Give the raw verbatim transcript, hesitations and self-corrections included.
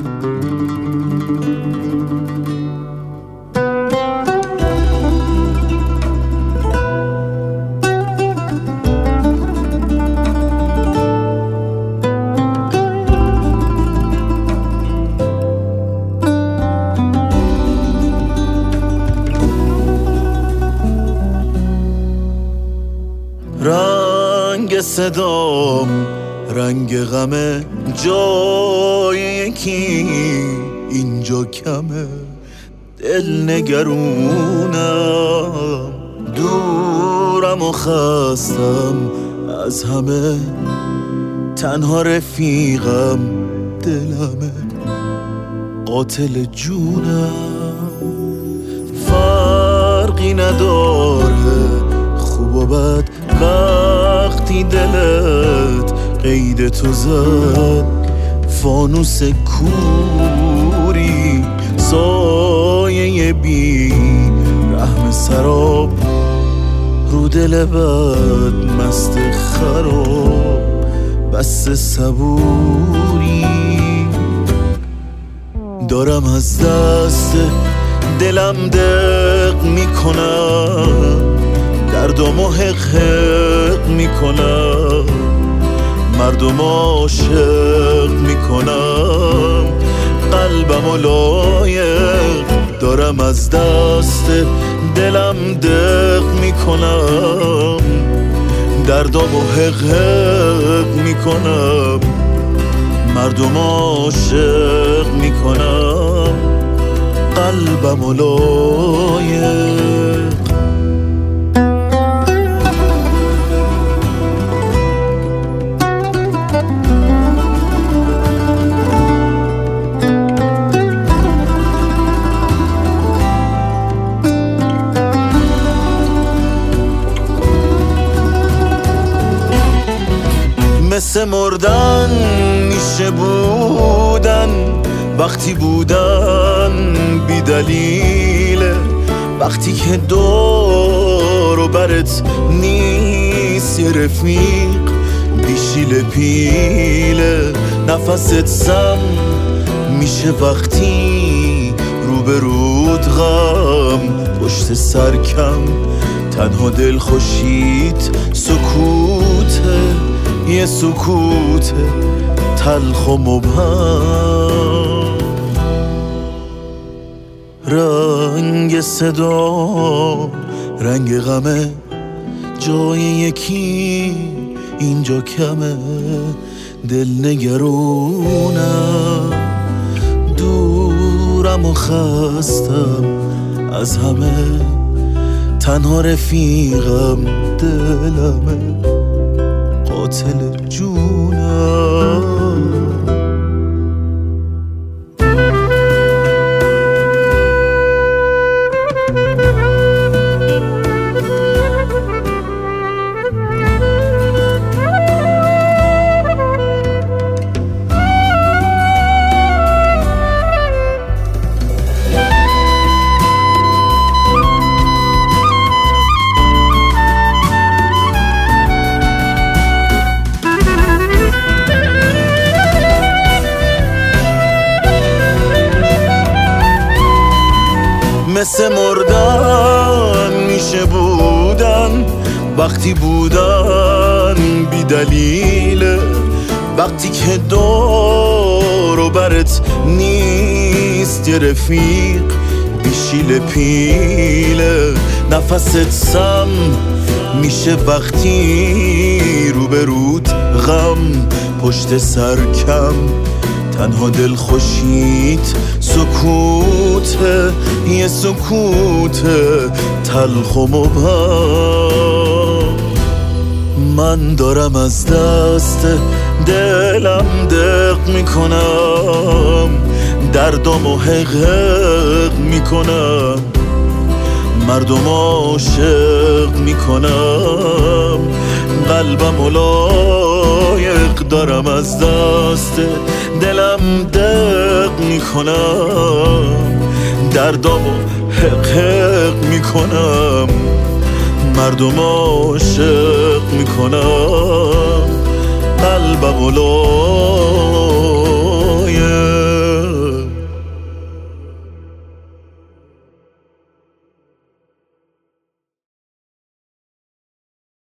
رنگ صدام رنگ غمه، جای یکی اینجا کمه، دل نگرونم، دورم و خستم از همه، تنها رفیقم دلمه، قاتل جونم. فرقی نداره خوب و بد وقتی دلت قید تو زد، فانوس کوری سایه بی رحم سراب، رو دل بد مست خراب، بس صبوری دارم از دست دلم دق میکنم، دردامو حق حق میکنم، مردم عاشق میکنم، قلبمو لایق دارم از دست دلم دق میکنم، دردامو حق حق میکنم، مردم عاشق میکنم، قلبمو لایق. مثل مردن میشه بودن وقتی بودن بی دلیله، وقتی که دور و برت نیست یه رفیق بیشیل پیله، نفست سم میشه وقتی روبرود غم، پشت سرکم تنها دل خوشیت سکوته، یه سکوت تلخ و مبهم. رنگ صدا رنگ غمه، جای یکی اینجا کمه، دل نگرونم، دورم و خستم از همه، تنها رفیقم دلمه، قاتل جونم. مثل مردن میشه بودن وقتی بودن بی دلیله، وقتی که دور و برت نیست یه رفیق بیشیل پیله، نفست سم میشه وقتی روبرود غم، پشت سرکم تنها دل خوشیت سکوته، یه سکوت تلخ و مبهم. من دارم از دست دلم دق میکنم، دردامو حق حق میکنم، مردم عاشق میکنم، قلبم لایق دارم از دست دلم دق میکنم، دردامو حق حق میکنم، مردم عاشق میکنم، قلبم لایق